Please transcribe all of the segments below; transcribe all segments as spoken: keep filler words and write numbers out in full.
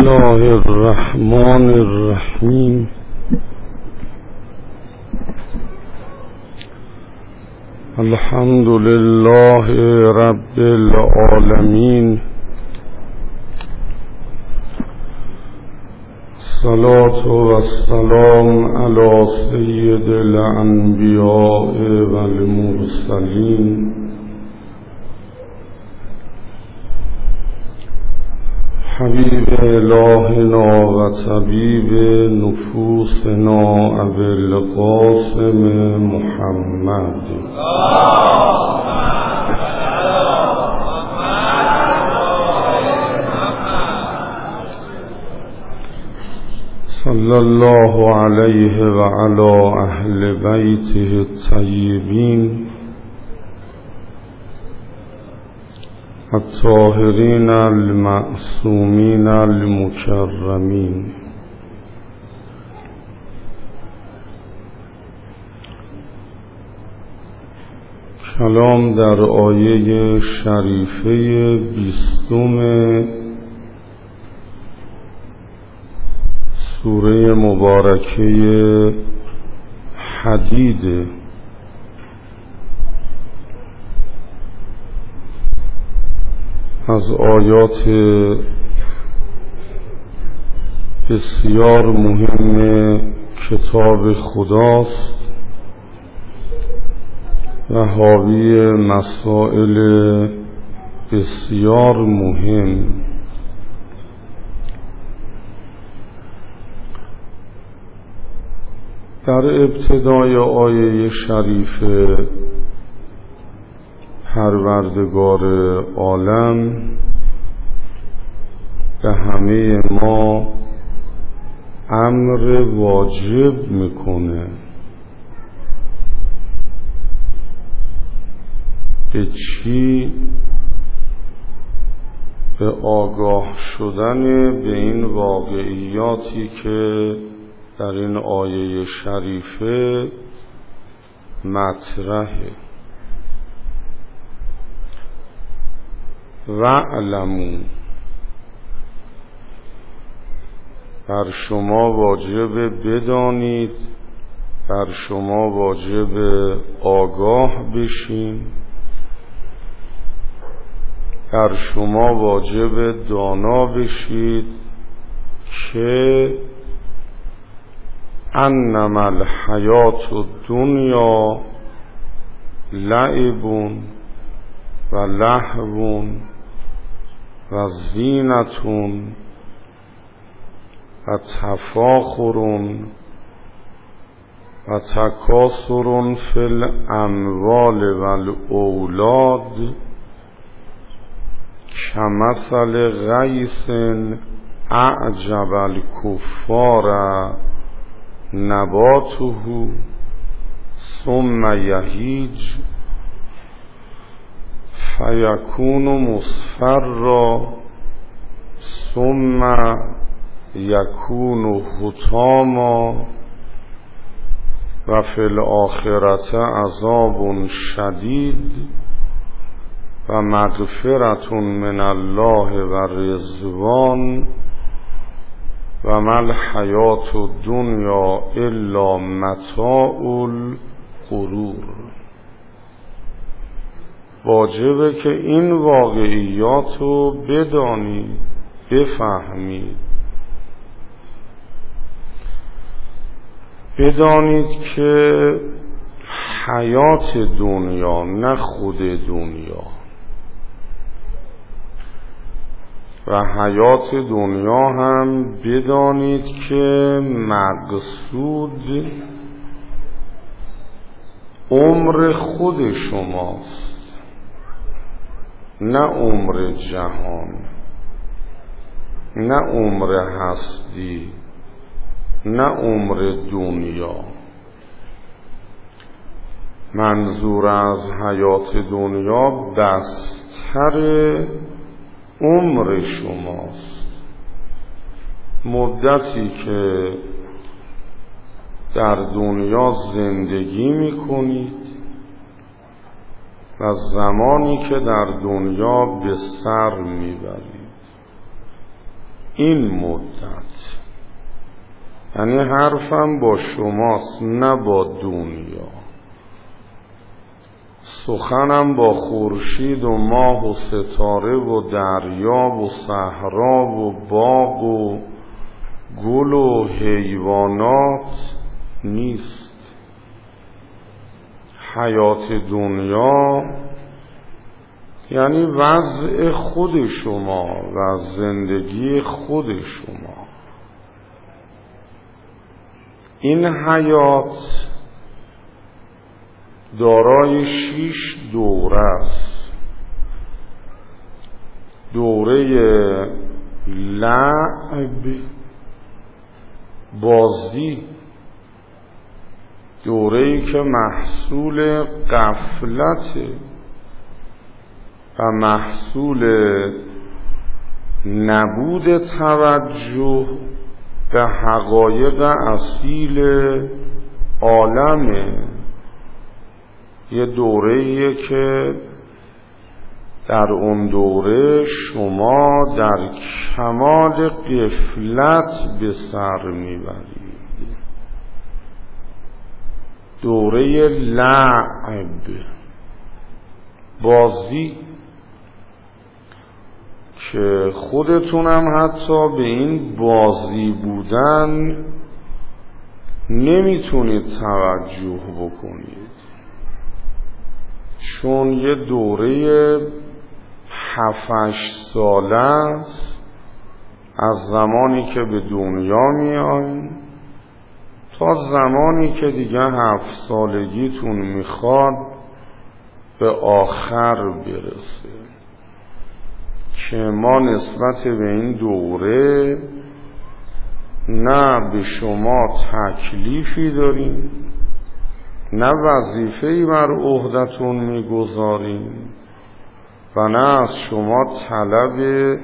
الله الرحمن الرحیم. الحمد لله رب العالمین. الصلاة والسلام علی سید الانبیاء والمرسلین حبیب الهنا و طبیب نفوسنا ابی القاسم محمد صلی الله علیه و علی اهل بیته الطیبین الطاهرین المعصومین المکرمین. کلام در آیه شریفه بیستم سوره مبارکه حدید. از آیات بسیار مهم کتاب خداست و حاوی مسائل بسیار مهم. در ابتدای آیه شریفه پروردگار عالم به همه ما امر واجب میکنه به چی؟ به آگاه شدن به این واقعیاتی که در این آیه شریفه مطرحه. وَاعْلَمُوا، بر شما واجب بدانید، بر شما واجب آگاه بشین، بر شما واجب دانا بشید که انما الحیات الدنیا لعب و لهو و زینتون و تفاخر و تکاثر فی الاموال و الاولاد کمثل غیث اعجب الکفار نباته ثم یهیج فیکون مصفرا ثم یکون حطاما و فی الآخرة عذاب شدید و مغفرة من الله و رضوان و ما الحیاة الدنیا الا متاع الغرور. واجبه که این واقعیات رو بدانید، بفهمید، بدانید که حیات دنیا نه خود دنیا و حیات دنیا هم بدانید که مقصود عمر خود شماست، نه عمر جهان، نه عمر هستی، نه عمر دنیا. منظور از حیات دنیا بستر عمر شماست، مدتی که در دنیا زندگی میکنید و زمانی که در دنیا به سر میبرید. این مدت، یعنی حرفم با شماست نه با دنیا، سخنم با خورشید و ماه و ستاره و دریا و صحرا و باغ و گل و حیوانات نیست. حیات دنیا یعنی وضع خود شما و زندگی خود شما. این حیات دارای شش دوره است. دوره لعب، بازی، دوره‌ای که محصول غفلته و محصول نبود توجه به حقایق اصیل عالمه. یه دوره‌ایه که در اون دوره شما در کمال غفلت به سر میبرید. دوره لعب، بازی، که خودتونم حتی به این بازی بودن نمیتونید توجه بکنید، چون یه دوره هفتش ساله است از زمانی که به دنیا میایین تا زمانی که دیگه هفت سالگیتون میخواد به آخر برسه، که ما نسبت به این دوره نه به شما تکلیفی داریم، نه وظیفه‌ای بر عهدتون میگذاریم و نه از شما طلب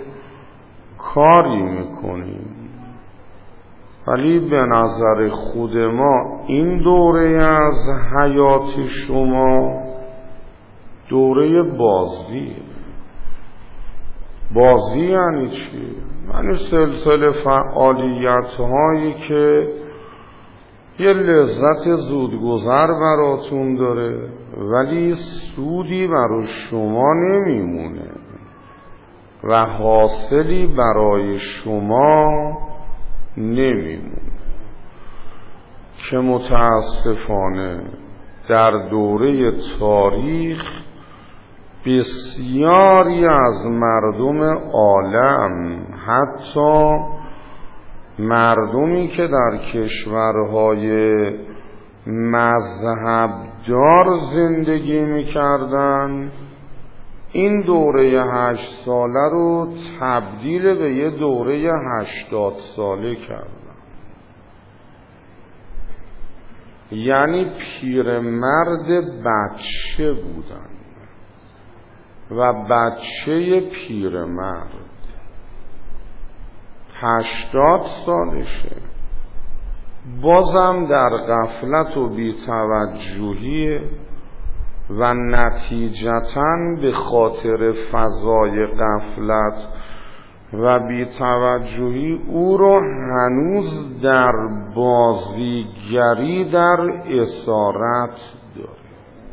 کاری میکنیم. ولی به نظر خود ما این دوره از حیات شما دوره بازیه. بازی یعنی چی؟ یعنی سلسله فعالیت هایی که یه لذت زودگذر براتون داره ولی سودی برای شما نمیمونه و حاصلی برای شما نمیمونه، که متاسفانه در دوره تاریخ بسیاری از مردم عالم، حتی مردمی که در کشورهای مذهبدار زندگی میکردن، این دوره هشت ساله رو تبدیل به یه دوره هشتاد ساله کردن. یعنی پیرمرد بچه بودن و بچه پیرمرد هشتاد سالشه، بازم در غفلت و بی‌توجهی و نتیجتاً به خاطر فضای غفلت و بی‌توجهی او رو هنوز در بازیگری در اسارت داره.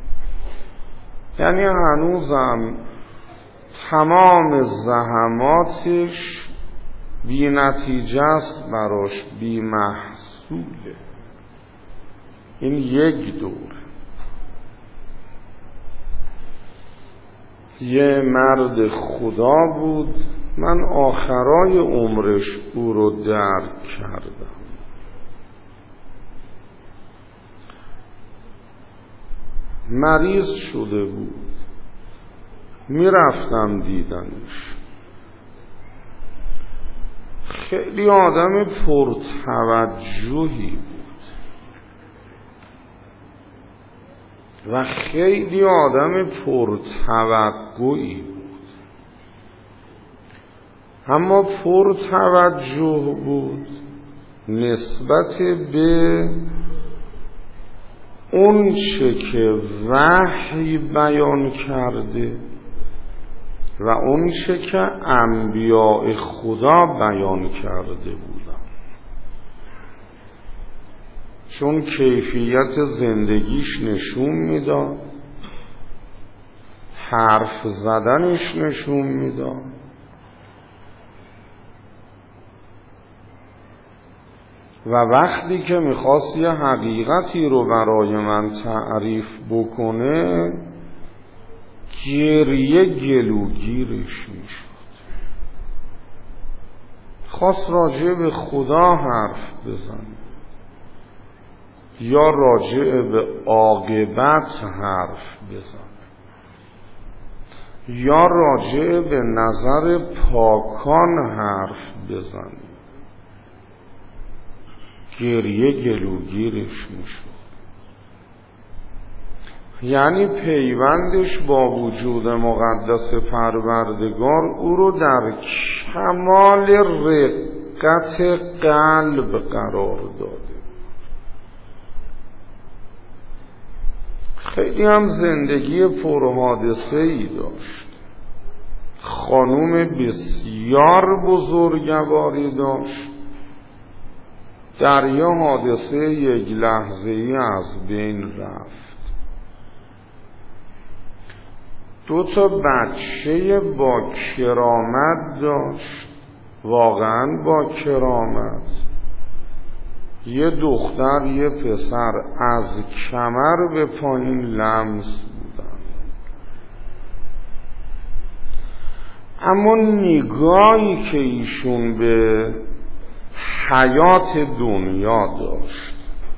یعنی هنوزم تمام زحماتش بی نتیجه است، براش بی محصوله. این یک دور. یه مرد خدا بود، من آخرای عمرش او رو درک کردم. مریض شده بود، میرفتم دیدنش. خیلی آدم پرتوجهی بود و خیلی آدم پرتوقعی بود، اما پرتوجه بود نسبت به اون چه که وحی بیان کرده و اون چه که انبیاء خدا بیان کرده بودن، چون کیفیت زندگیش نشون میداد، حرف زدنش نشون میداد، و وقتی که میخواست یه حقیقتی رو برای من تعریف بکنه گریه گلوگیرش میشد. خواست راجع به خدا حرف بزنه یا راجع به عاقبت حرف بزنه یا راجع به نظر پاکان حرف بزنه، گریه گلوگیرش میشد. یعنی پیوندش با وجود مقدس پروردگار او رو در کمال رقت قلب قرار داده. خیلی هم زندگی پرحادثه‌ای داشت، خانوم بسیار بزرگواری داشت، در یه حادثه یک لحظه‌ای از بین رفت. دو تا بچه با کرامت داشت، واقعا با کرامت، یه دختر یه پسر، از کمر به پایین لمس بودن. اما نگاهی که ایشون به حیات دنیا داشت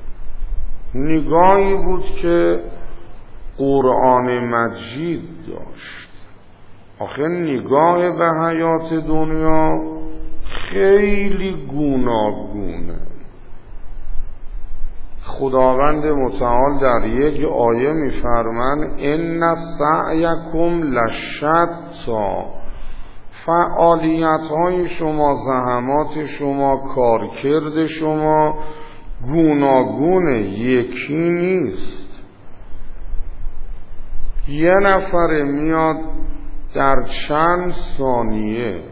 نگاهی بود که قرآن مجید داشت. آخه نگاه به حیات دنیا خیلی گوناگونه. خداوند متعال در یک آیه می‌فرماید ان سعیکم لشتی، فعالیت‌های شما، زحمات شما، کارکرد شما گوناگونه، یکی نیست. یه نفر میاد در چند ثانیه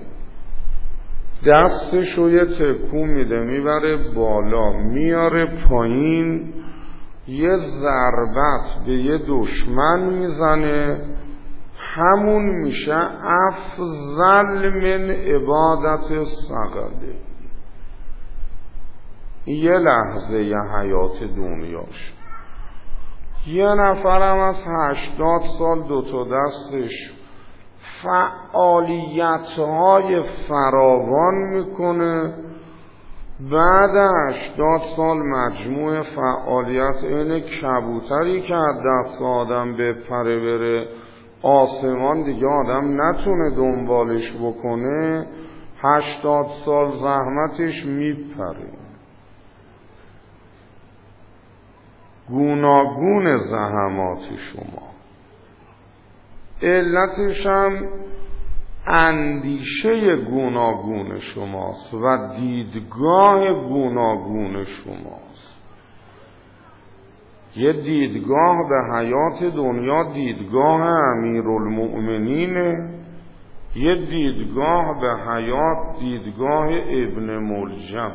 دستشو یه تکون میده، میبره بالا، میاره پایین، یه ضربت به یه دشمن میزنه، همون میشه افضل من عبادت ثقله. یه لحظه یه حیات دنیاش. یه نفرم از هشتاد سال دوتا دستش فعالیت‌های فراوان میکنه، بعد هشتاد سال مجموع فعالیت این کبوتری که از دست آدم بپره بره آسمان دیگه آدم نتونه دنبالش بکنه، هشتاد سال زحمتش میپره. گوناگون زحمات شما، علتش هم اندیشه گوناگون شماست و دیدگاه گوناگون شماست. یه دیدگاه به حیات دنیا دیدگاه امیرالمؤمنینه، یه دیدگاه به حیات دیدگاه ابن ملجم،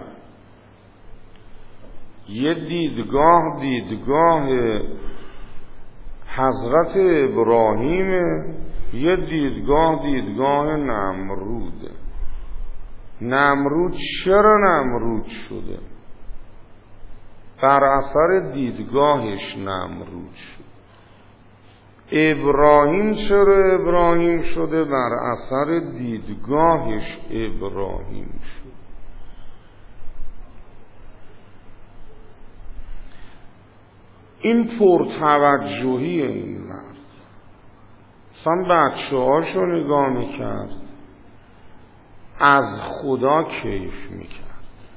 یه دیدگاه دیدگاه حضرت ابراهیم، یه دیدگاه دیدگاه نمروده. نمرود چرا نمرود شده؟ بر اثر دیدگاهش نمرود شد. ابراهیم چرا ابراهیم شده؟ بر اثر دیدگاهش ابراهیم شد. این پرتوجهی این مرد، مثلا بچه هاشو نگاه میکرد، از خدا کیف میکرد.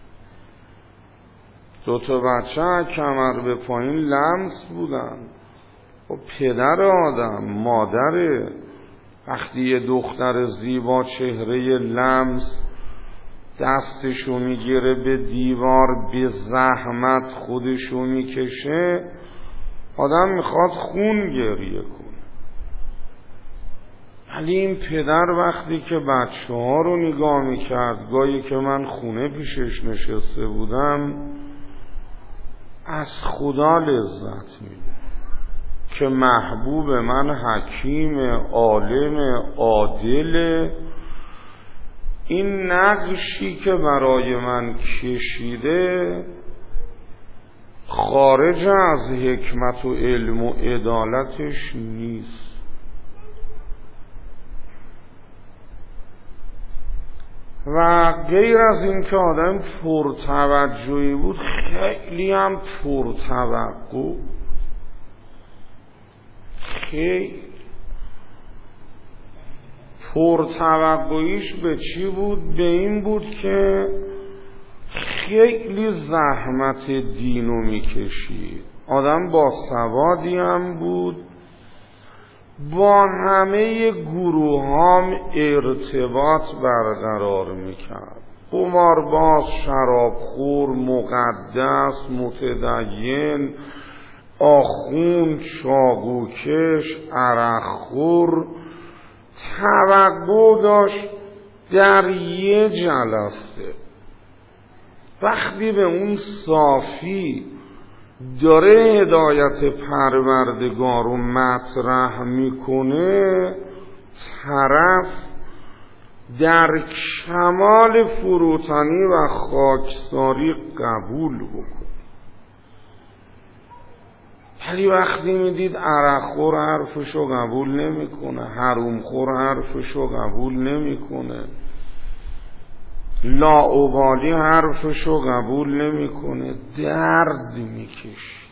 دوتا بچه کمر به پایین لمس بودن. و پدر آدم، مادر، وقتی یه دختر زیبا چهره لمس دستشو میگیره به دیوار، به زحمت خودشو میکشه، آدم میخواد خون گریه کنه. ولی این پدر وقتی که بچه ها رو نگاه میکرد، گاهی که من خونه پیشش نشسته بودم، از خدا لذت میده که محبوب من حکیم، عالم، عادل. این نقشی که برای من کشیده خارج از حکمت و علم و عدالتش نیست. و غیر از این که آدم پرتوجهی بود، خیلی هم پرتوقع. خیلی پرتوقعیش به چی بود؟ به این بود که خیلی زحمت دینو میکشید. آدم با سوادی هم بود، با همه گروهام ارتباط برقرار میکرد. قمارباز، شرابخور، مقدس، متدین، آخوند، چاقوکش، عرقخور، توقع داشت در یه جلسه وقتی به اون صافی داره هدایت پروردگار رو مطرح میکنه، طرف در کمال فروتنی و خاکساری قبول بکنه. ولی وقتی میدید عرقخور حرفشو قبول نمیکنه، حرومخور حرفشو قبول نمیکنه، لاابالی حرفشو قبول نمیکنه، درد میکشه.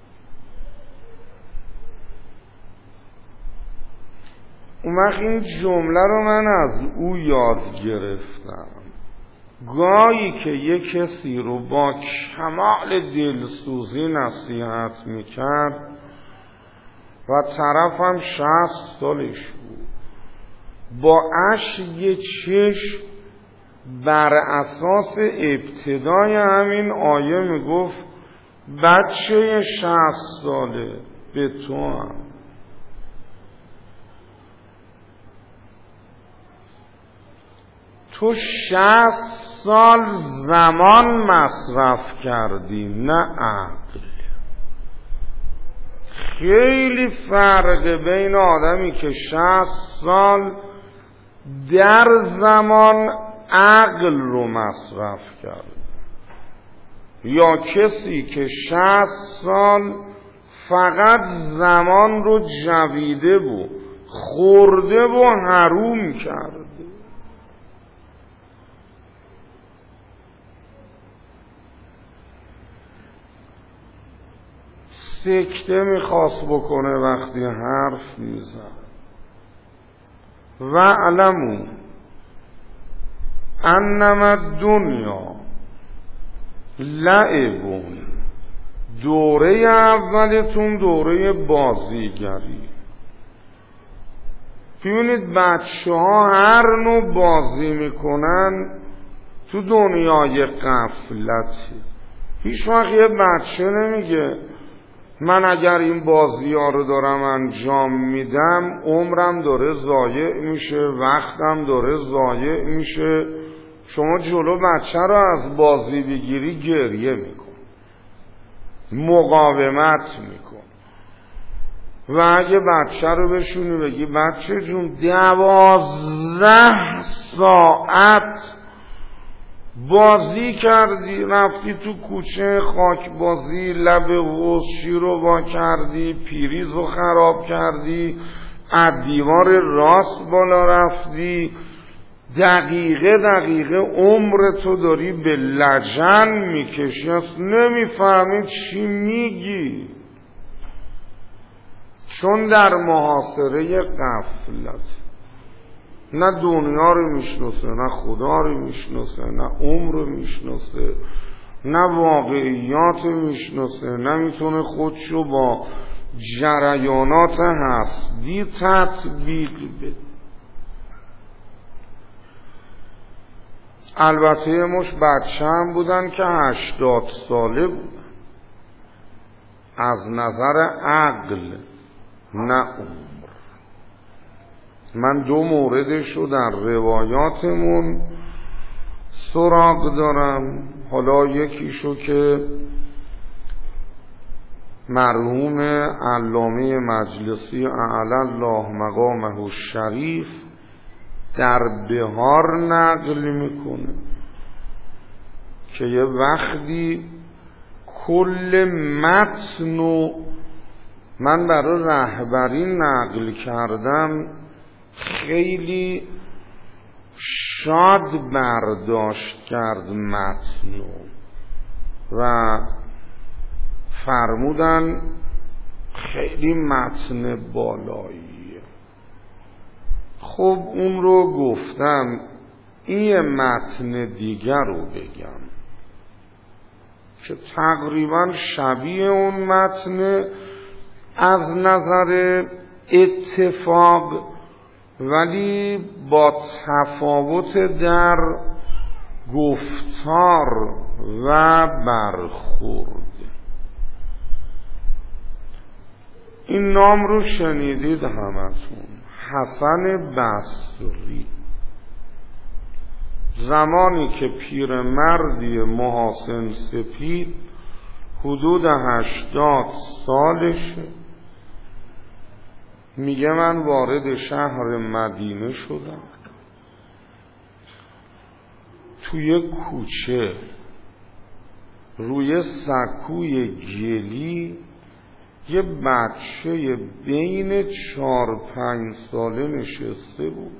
اون وقت این جمله رو من از او یاد گرفتم. گاهی که یک کسی رو با کمال دلسوزی نصیحت میکرد و طرفم شصت سالش بود، با اشک چشم بر اساس ابتدای همین آیه میگفت بچه شصت ساله به تو هم. تو شصت سال زمان مصرف کردی، نه عقل. خیلی فرق بین آدمی که شصت سال در زمان عقل رو مصرف کرد یا کسی که شصت سال فقط زمان رو جویده بود، خورده و حروم کرده. سکته میخواست بکنه وقتی حرف میزد. و علمو انما دنیا لعبون، دوره اولتون دوره بازیگری. ببینید بچه ها هر نوع بازی میکنن تو دنیای غفلتی. هیچ وقت یه بچه نمیگه من اگر این بازی ها رو دارم انجام میدم عمرم داره ضایع میشه، وقتم داره ضایع میشه. شما جلو بچه رو از بازی بگیری گریه میکن، مقاومت میکن. و اگه بچه رو بشونی بگی بچه جون دوازده ساعت بازی کردی، رفتی تو کوچه خاک بازی، لب حوض شیر رو وا کردی، پیریز رو خراب کردی، از دیوار راست بالا رفتی، دقیقه دقیقه عمر تو داری به لجن میکشی، اصلا نمیفهمی چی میگی، چون در محاصره غفلت. نه دنیا رو میشناسه، نه خدا رو میشناسه، نه عمر رو میشناسه، نه واقعیات رو میشناسه، نه میتونه خودشو با جریانات هستی تطبیق بده. البته مش بچه هم بودن که هشتاد ساله بودن از نظر عقل، نه عمر. من دو موردش رو در روایاتمون سراغ دارم. حالا یکیشو که مرحوم علامه مجلسی اعلی الله مقامه الشریف در بهار نقل میکنه که یه وقتی کل متن من برای رهبری نقل کردم خیلی شاد برداشت کرد متن و فرمودن خیلی متن بالاییه. خب اون رو گفتم این متن دیگر رو بگم که تقریبا شبیه اون متن از نظر اتفاق، ولی با تفاوت در گفتار و برخورد. این نام رو شنیدید همتون، حسن بصری. زمانی که پیرمردی محاسن سپید حدود هشتاد سالشه، میگه من وارد شهر مدینه شدم، توی کوچه روی سکوی گلی یه بچه بین چار پنج ساله نشسته بود.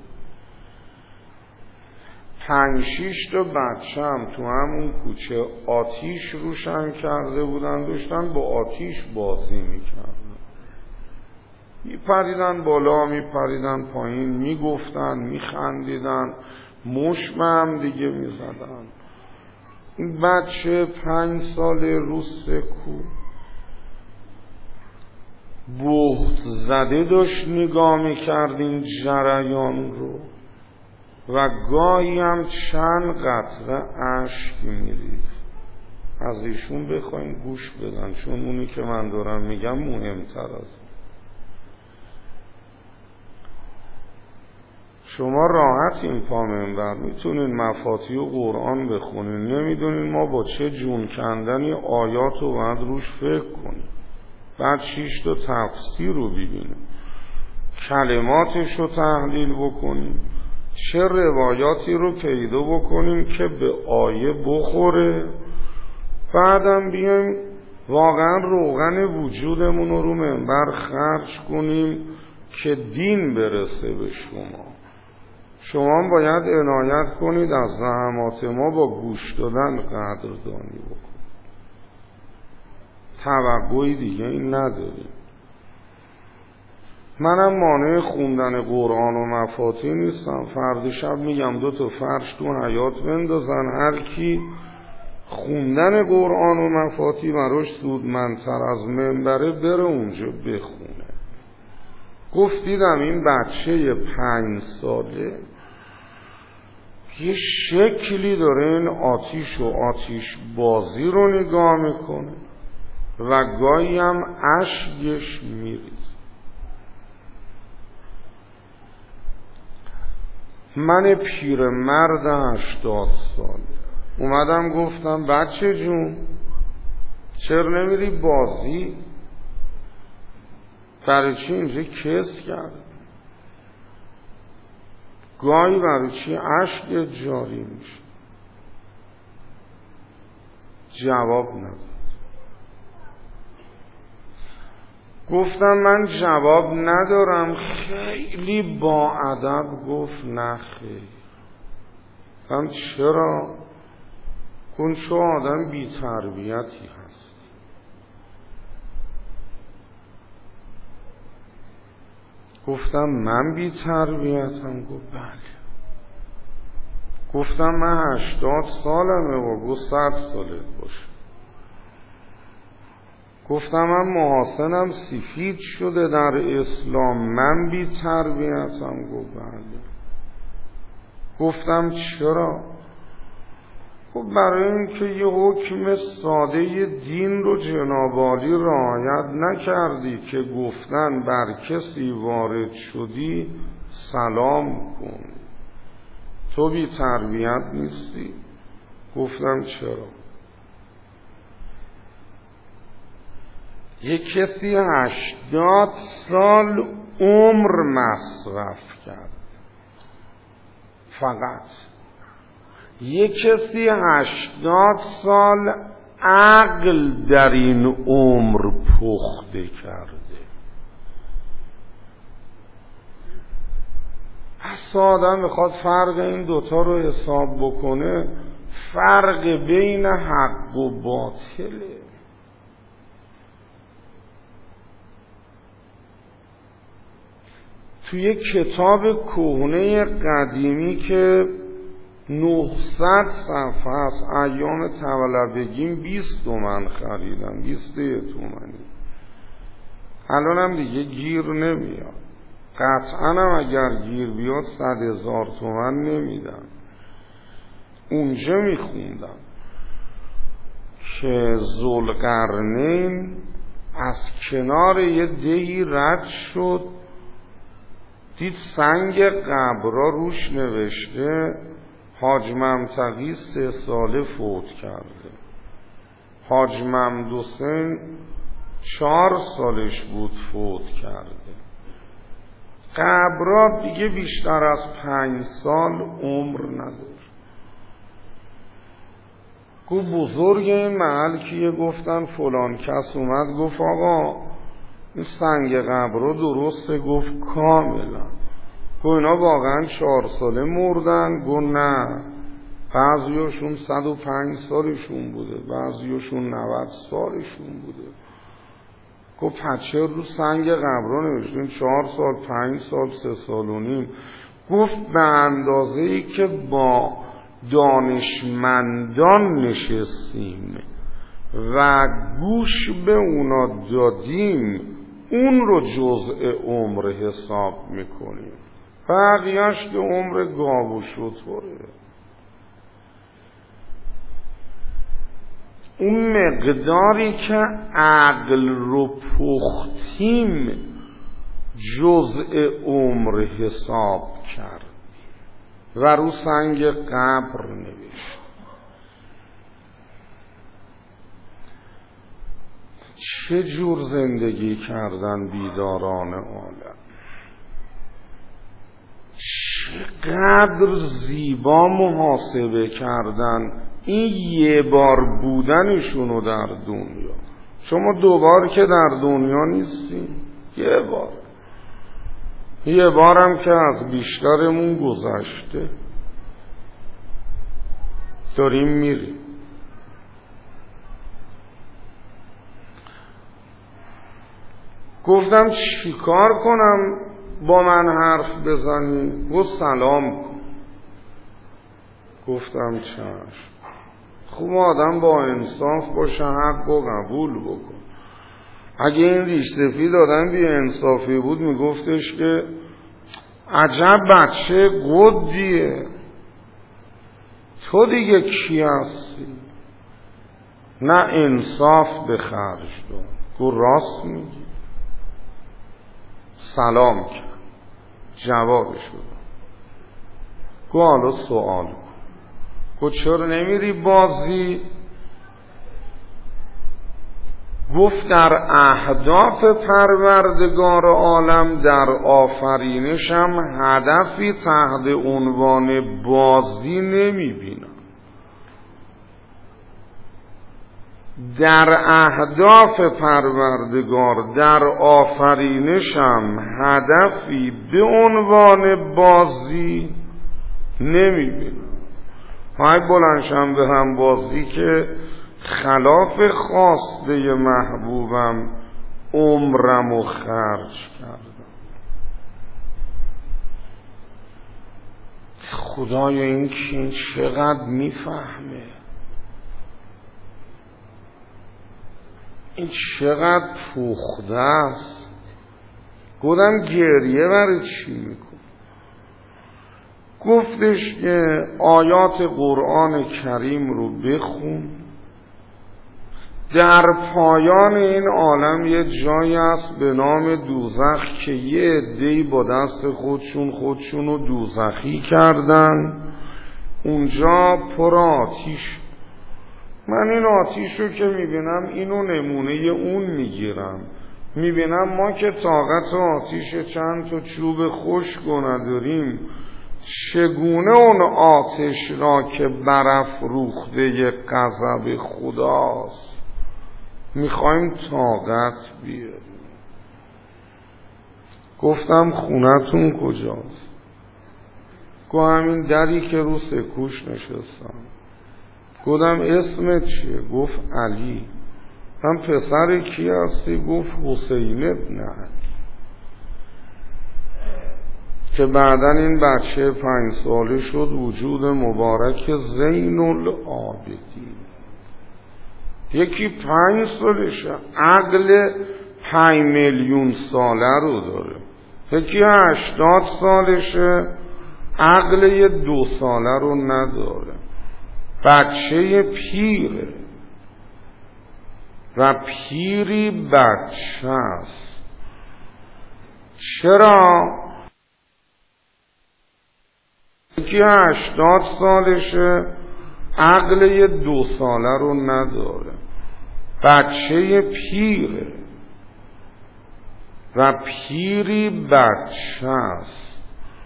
پنج شیش تا بچه هم تو همون کوچه آتیش روشن کرده بودن، داشتن با آتیش بازی میکردن، میپریدن بالا میپریدن پایین، میگفتن میخندیدن، مشم هم دیگه میزدن. این بچه پنج ساله رو سکو بهت زده داشت نگاه میکرد این جریان رو و گاهی هم چند قطره اشک میریز. از ایشون بخواین گوش بدن، چون اونی که من دارم میگم مهمتر از شما. راحت این پا منبر میتونین مفاتیح و قرآن بخونین، نمیدونین ما با چه جون کندنی آیات رو باید روش فکر کنیم، بعد شیش تا تفسیر رو ببینیم، کلماتش رو تحلیل بکنیم، چه روایاتی رو پیدا بکنیم که به آیه بخوره، بعدم بیایم واقعا روغن وجودمون رو رو منبر خرج کنیم که دین برسه به شما. شما باید عنایت کنید از زحمات ما با گوش دادن قدردانی بکنید، توقعی دیگه این نداریم. منم مانع خوندن قرآن و مفاتیح نیستم، فردا شب میگم دو تا فرش تو حیاط بندازن، هر کی خوندن قرآن و مفاتیح براش سودمندتر از منبره بره اونجا بخونه. گفتیدم این بچه پنج ساله یه شکلی داره این آتیش و آتیش بازی رو نگاه میکنه و گاهی هم اشکش میریز. من پیرمرد هشتاد ساله اومدم گفتم بچه جون چرا نمیری بازی؟ برای چی اینجا کس کرد؟ گاهی برای چی اشک جاری میشه؟ جواب نداد. گفتم من جواب ندارم. خیلی با ادب گفت نه خیر. گفتم چرا؟ کن چه آدم بی تربیتی هست. گفتم من بی تربیتم؟ گفت بله. گفتم من هشتاد سالمه و گفت صد سالت باشه. گفتم من محاسنم سفید شده در اسلام، من بی تربیتم؟ گفت بله. گفتم چرا؟ خب برای اینکه یه حکم ساده دین رو جناب عالی رعایت نکردی که گفتن بر کسی وارد شدی سلام کن، تو بی تربیت نیستی؟ گفتم چرا؟ یک کسی هشتاد سال عمر مصرف کرد، فقط یک کسی هشتاد سال عقل در این عمر پخته کرده. پس آدم بخواد فرق این دوتا رو حساب بکنه، فرق بین حق و باطله. توی یک کتاب کهنه قدیمی که نهصد صفحه است، ایام طلبگیم بیست تومن خریدم، بیست تومنی. الان هم دیگه گیر نمیاد، قطعا هم اگر گیر بیاد صد هزار تومن نمیدن. اونجا میخوندم که ذوالقرنین از کنار یه دهی رد شد، دید سنگ قبرا روش نوشته حاج ممتقی سه ساله فوت کرده، حاج ممدو حسین چهار سالش بود فوت کرده. قبرا دیگه بیشتر از پنج سال عمر نداشت. گفت بزرگ این محل کیه؟ گفتن فلان کس. اومد گفت آقا این سنگ قبرا درسته؟ گفت کاملا. گفت اینا واقعا چهار ساله مردن؟ گفت نه، بعضیاشون صد و پنج سالشون بوده، بعضیاشون نود سالشون بوده. گفت پچه رو سنگ قبرا نوشتیم چهار سال، پنج سال، سه سال و نیم. گفت به اندازه ای که با دانشمندان نشستیم و گوش به اونا دادیم، اون رو جزء عمر حساب میکنیم، بقیهش که عمر گاو و شتره. اون مقداری که عقل رو پختیم جزء عمر حساب کرد و رو سنگ قبر نوشت. چه جور زندگی کردن بیداران عالم، چقدر زیبا محاسبه کردن این یه بار بودنشونو در دنیا. شما دوبار که در دنیا نیستی، یه بار، یه بارم که از بیشترمون گذشته، داریم میریم. گفتم چیکار کنم با من حرف بزنی؟ گفت سلام کن. گفتم چشم. خوب آدم با انصاف باشه، حق و قبول بکن. اگه این ریش سفید آدم بی انصافی بود میگفتش که عجب بچه قدیه، تو دیگه کی هستی؟ نه انصاف به خرج داد. گفت راست میگی. سلام کرد، جوابش داد. گفت حالا سوال کن. گفت چرا نمیری بازی؟ گفت در اهداف پروردگار عالم در آفرینشم هدفی تحت عنوان بازی نمیبینم. در اهداف پروردگار در آفرینشم هدفی به عنوان بازی نمیبینم. های بلندشم به هم بازی که خلاف خواسته محبوبم عمرم و خرج کردم. خدایا این که چقدر میفهمه، این چقدر پخته است. گفتم گریه برای چی میکن؟ گفتش که آیات قرآن کریم رو بخون، در پایان این عالم یه جایی است به نام دوزخ که یه عده‌ای با دست خودشون خودشون رو دوزخی کردن. اونجا پر آتیش. من این آتیش رو که میبینم اینو نمونه اون میگیرم. میبینم ما که طاقت آتیش چند تا چوب خشک رو نداریم، چگونه اون آتش را که برافروخته غضب خداست میخوایم طاقت بیاریم. گفتم خونتون کجاست؟ گفت همین دری که رو سکوش نشستم. گفتم اسمت چیه؟ گفت علی. من پسر کی هستی؟ گفت حسین ابن علی. که بعدن این بچه پنج ساله شد وجود مبارک زین العابدین. یکی پنج سالشه، عقل پنج میلیون ساله رو داره. یکی هشتاد سالشه، عقل یه دو ساله رو نداره. بچه پیره و پیری بچه است. چرا؟ یکی هشتاد سالشه، عقل یه دو ساله رو نداره. بچه پیره و پیری بچه است.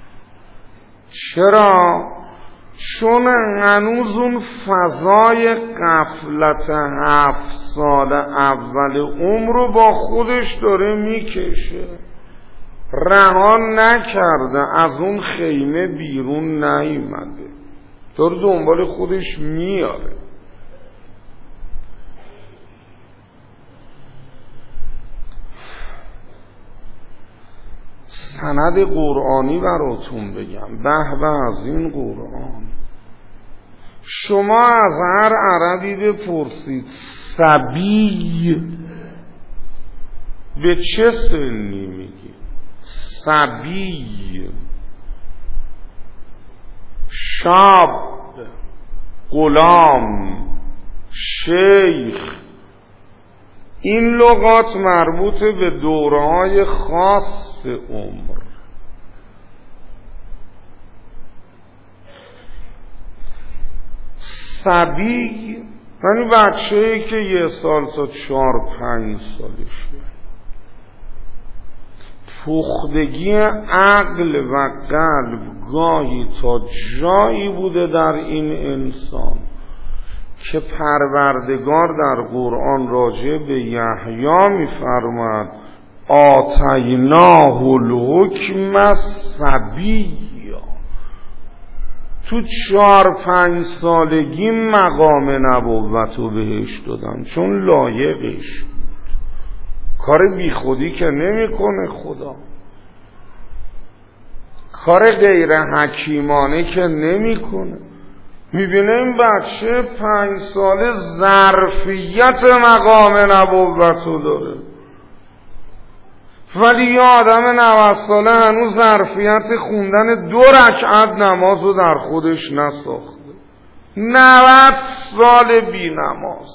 چرا؟ چون هنوز اون فضای غفلت هفت سال اول عمر رو با خودش داره میکشه، رها نکرده، از اون خیمه بیرون نیامده، داره دنبال خودش میاره. سند قرآنی براتون بگم. به به از این قرآن. شما از هر عربی بپرسید صبی به چه سنی میگی؟ صبی، شاب، غلام، شیخ. این لغات مربوط به دوره‌های خاص عمر. صبی یعنی بچه‌ای که یه سال تا چهار پنج سالشه. پختگی عقل و قلب گاهی تا جایی بوده در این انسان که پروردگار در قرآن راجع به یحیی می‌فرماید آتیناه الحکم صبیا. تو چهار پنج سالگی مقام نبوت رو بهش دادم چون لایقش بود. کار بی خودی که نمی کنه خدا، کار غیر حکیمانه که نمی کنه. میبینه این بچه پنج ساله ظرفیت مقام نبوت رو داره، ولی یه آدم نود ساله هنوز ظرفیت خوندن دو رکعت نماز رو در خودش نساخته. نود سال بی نماز،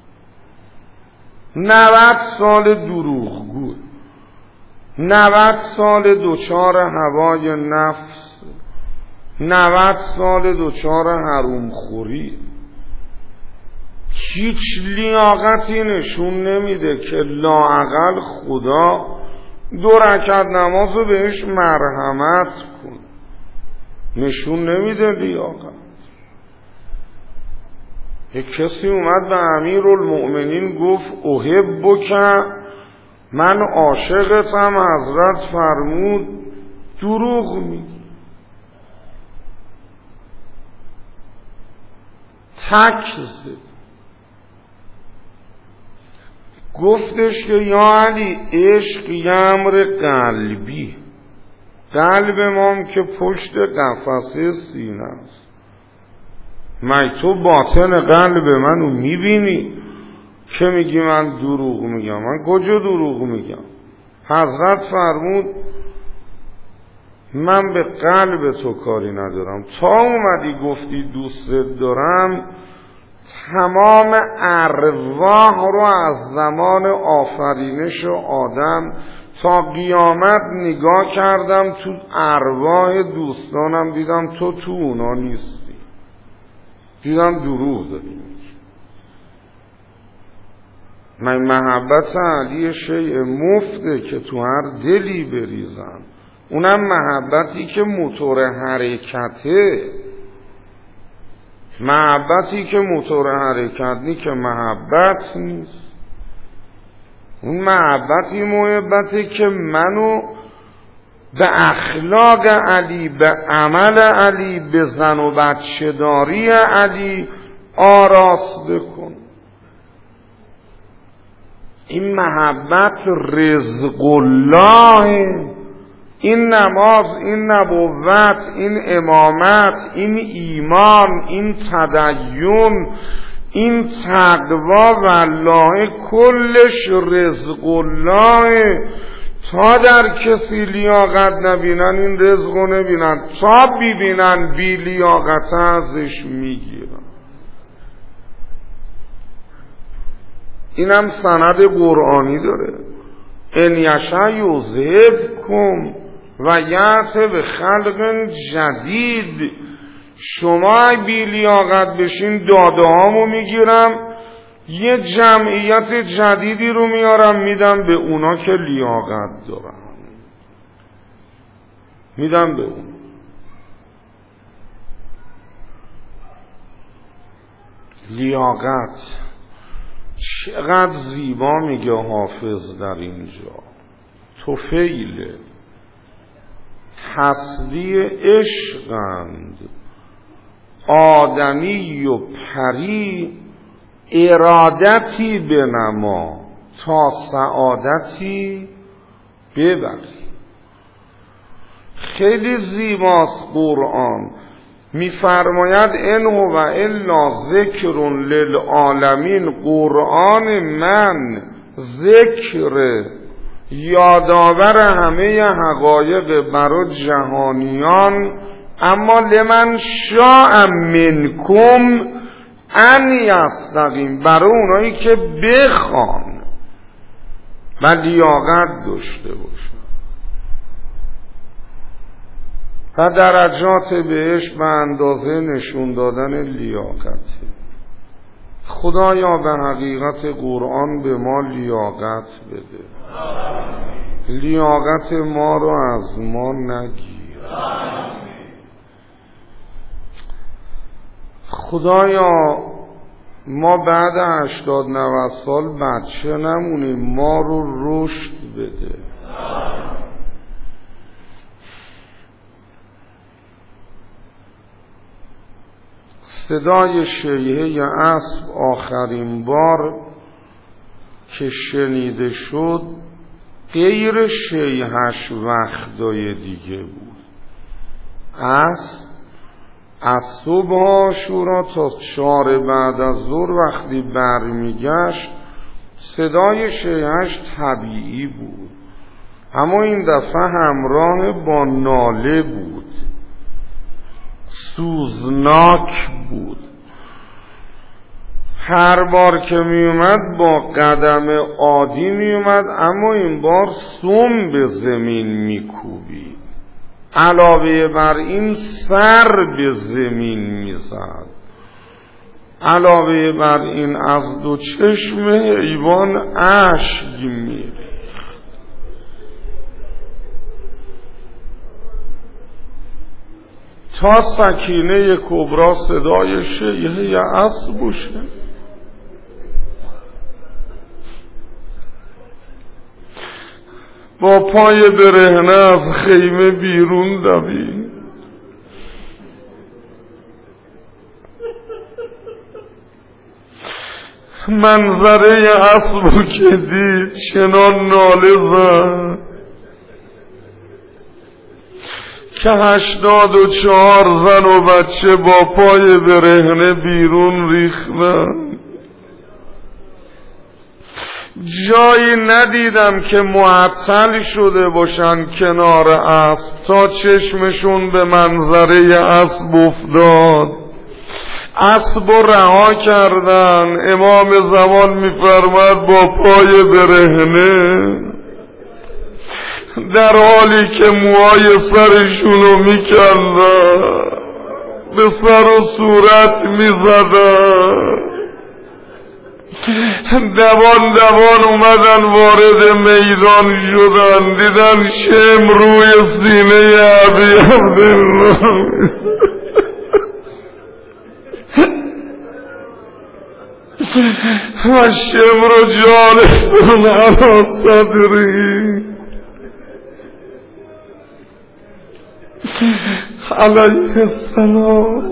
نود سال دروغگو، نود سال دوچار هوای نفس، نود سال دوچار حروم خوری. هیچ لیاقتی نشون نمیده که لااقل خدا دو رکعت نماز رو بهش مرحمت کن. نشون نمیده لیاقت. یک کسی اومد به امیرالمؤمنین گفت احبک، من عاشقتم. حضرت فرمود دروغ میگی. تک زد. گفتش که یا علی عشق یه امر قلبی، قلب ما که پشت قفسه سینه است. من تو باطن قلب منو میبینی که میگی من دروغ میگم؟ من کجا دروغ میگم؟ حضرت فرمود من به قلب تو کاری ندارم، تا اومدی گفتی دوست دارم تمام ارواح رو از زمان آفرینش آدم تا قیامت نگاه کردم، تو ارواح دوستانم دیدم تو تو اونا نیستی، دیدم دروغ داری. من محبت علی شیء مفته که تو هر دلی بریزم، اونم محبتی که موتور حرکته. محبتی که موتور حرکت نی که محبت نیست. اون محبتی محبته که منو به اخلاق علی، به عمل علی، به زن و بچه داری علی آراسته کن. این محبت رزق الله، این نماز، این نبوت، این امامت، این ایمان، این تدین، این تقوا والله کلش رزق الله. تا در کسی لیاقت نبینن این رزق رو نبینن، تا ببینن بی لیاقت ازش میگیرن. اینم سند قرآنی داره. ان یشاء یذهبکم و یأتی بخلق جدید. شما بی لیاقت بشین داده هامو میگیرم، یه جمعیت جدیدی رو میارم میدم به اونا که لیاقت دارن، میدم به اون. لیاقت چقدر زیبا میگه حافظ در اینجا. طفیل هستی عشقند، آدمی و پری ارادتی بنما تا سعادتی ببری. خیلی زیباست قرآن. میفرماید ان هو الا ذکر للعالمین. قرآن من ذکر یادآور همه حقایق برای جهانیان، اما لمن شاء منکم ان یستقیم، برای اونایی که بخوان و لیاقت داشته باشن. و درجات بهش به اندازه نشون دادن لیاقته. خدایا به حقیقت قرآن به ما لیاقت بده، لیاقت ما رو از ما نگیر. خدایا ما بعد هشتاد نود سال بچه نمونیم، ما رو رشد بده. صدای شیهه اسب آخرین بار که شنیده شد غیر شیهش وقتای دیگه بود. اسب از صبح عاشورا تا چهار بعد از ظهر وقتی برمیگشت صدای شیهش طبیعی بود، اما این دفعه همراه با ناله بود، سوزناک بود. هر بار که می اومد با قدم عادی می اومد، اما این بار سم به زمین می کوبید. علاوه بر این سر به زمین می زد. علاوه بر این از دو چشم حیوان اشک می ریخت. تا سکینه کبرا صدای شیهه اسب بوشه. با پای برهنه از خیمه بیرون دوید. منظره اسبو که دید چنان ناله زد که هشتاد و چهار زن و بچه با پای برهنه بیرون ریختن. جایی ندیدم که معطل شده باشن کنار اسب تا چشمشون به منظره اسب افتاد. اسب و رها کردن. امام زمان میفرماد با پای برهنه، در حالی که موهای سرشونو میکندن، به سر و صورت میزدن، دوان دوان اومدن وارد میدان شدن، دیدن شم روی سینه ابی عبدالله و شم رو جالسون علی صدری علیه السلام.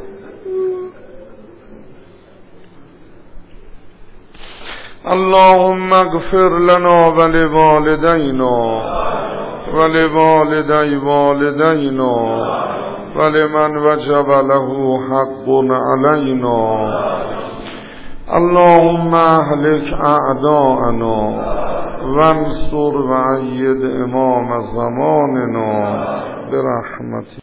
اللهم اغفر لنا ولوالدينا ولوالدي والدينا ولمن وجب له حق علينا. اللهم اهلك اعداءنا وانصر وأيد امام زماننا برحمتك.